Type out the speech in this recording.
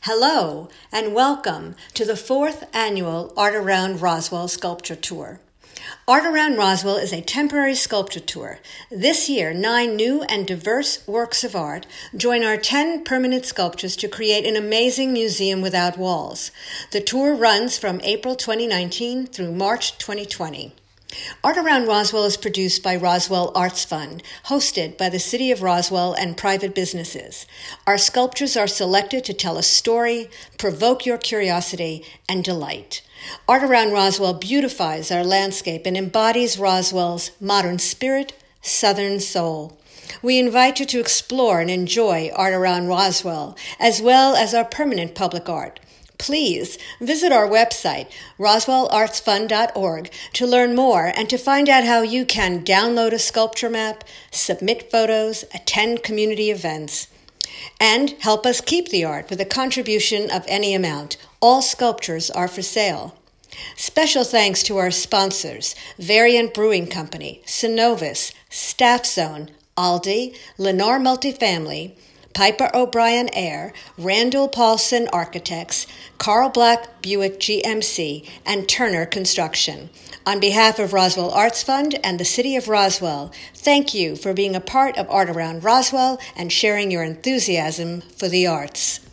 Hello, and welcome to the 4th Annual Art Around Roswell Sculpture Tour. Art Around Roswell is a temporary sculpture tour. This year, 9 new and diverse works of art join our 10 permanent sculptures to create an amazing museum without walls. The tour runs from April 2019 through March 2020. Art Around Roswell is produced by Roswell Arts Fund, hosted by the City of Roswell and private businesses. Our sculptures are selected to tell a story, provoke your curiosity, and delight. Art Around Roswell beautifies our landscape and embodies Roswell's modern spirit, Southern soul. We invite you to explore and enjoy Art Around Roswell, as well as our permanent public art. Please visit our website, roswellartsfund.org, to learn more and to find out how you can download a sculpture map, submit photos, attend community events, and help us keep the art with a contribution of any amount. All sculptures are for sale. Special thanks to our sponsors, Variant Brewing Company, Synovus, Staff Zone, Aldi, Lennar Multifamily, Piper O'Brien Air, Randall Paulson Architects, Carl Black Buick GMC, and Turner Construction. On behalf of Roswell Arts Fund and the City of Roswell, thank you for being a part of Art Around Roswell and sharing your enthusiasm for the arts.